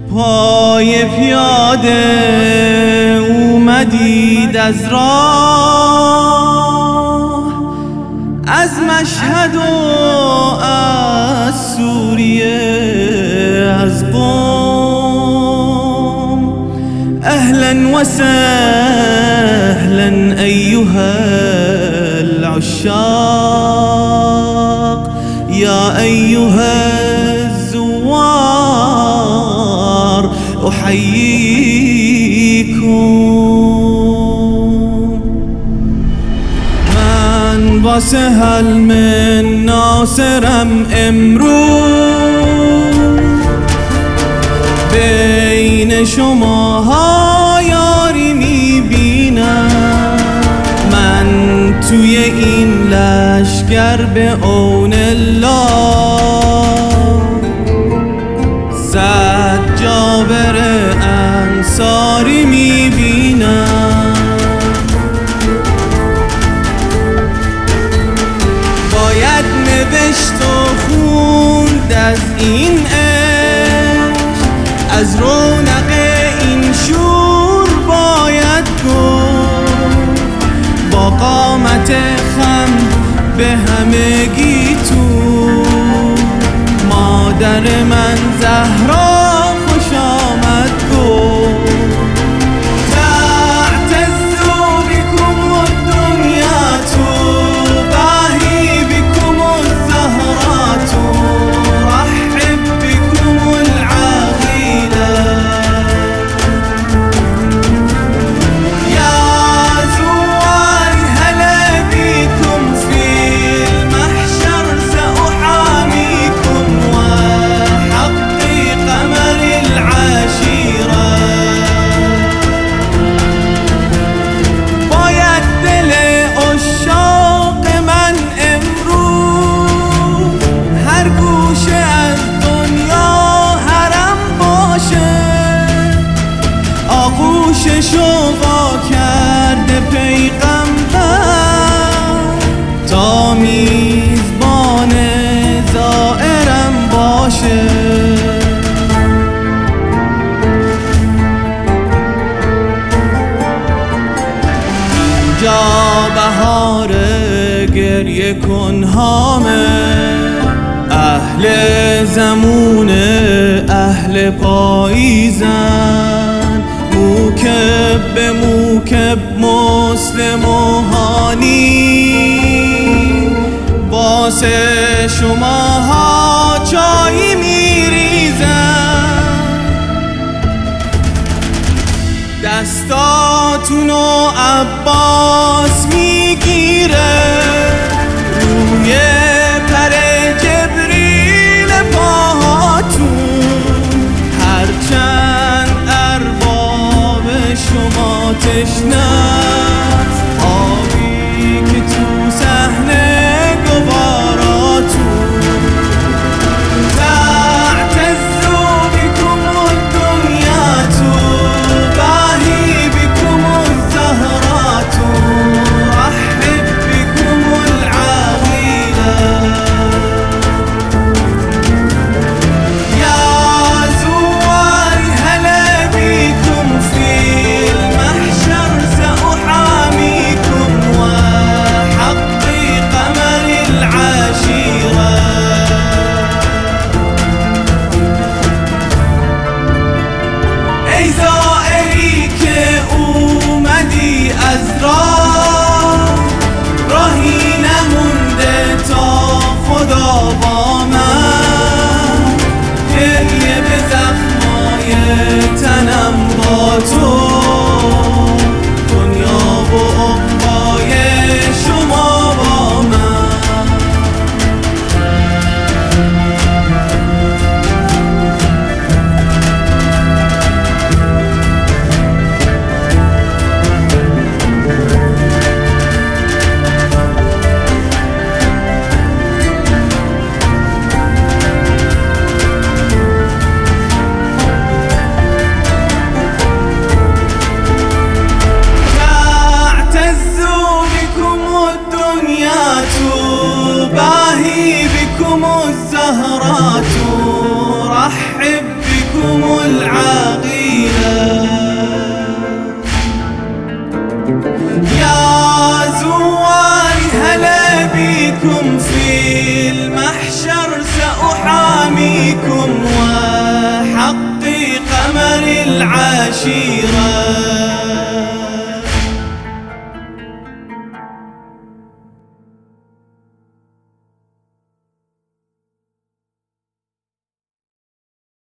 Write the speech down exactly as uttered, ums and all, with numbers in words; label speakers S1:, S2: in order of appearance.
S1: پای پیاده اومدید از راه، از مشهد و از سوریه، از قم. اهلا و سهلا ایها العشاق، یا ایها الزوار احییکم. من واسه حلم ناصرم امروز، بین شماها یاری میبینم. من توی این لشگر به عون الله صد جابر انصاری میبینم. باید نوشت و خوند از این عشق، از رونق این شور باید گفت. با قامت خم به همگی تو، مادر من زهرا خوش آمد گفت. تعتزوا بكم الدنيا تباهي بكم الزهرات، رحب بكم العاقلة. يا زوار هلا بكم في المحشر، سأحاميكم وحقي قمر العاشرة. باید دل عشاق من امروز هر گوشه از دنیا حرم باشه. آغوششو وا کرده پیغمبر، تا میزبان زائرم باشه. اینجا بهار گریه کنهامه، اهل زمون اهل پاییزن. موکب به موکب مسلم و هانی، واسه شماها چایی میریزن. دستاتونو عباس میگیره، روی پر جبریل پاهاتون. هرچند ارباب شما تشنه‌ست، آبی که تو صحنه گواراتون. تعتزوا بكم الدنيا تباهي بكم الزهرات، رحب بكم العاقلة. يا زوار هلا بكم في المحشر، سأحاميكم وحقي قمر العاشرة. ای زائری که اومدی از راه، راهی نمونده تا خدا با من. گریه به زخمای تنم با تو، دنیا و عقبای شما با من. تباهي بكم الزهرات، رحب بكم العاقلة. يا زواري هلا بيكم في المحشر سأحاميكم وحقي قمر العاشيرة.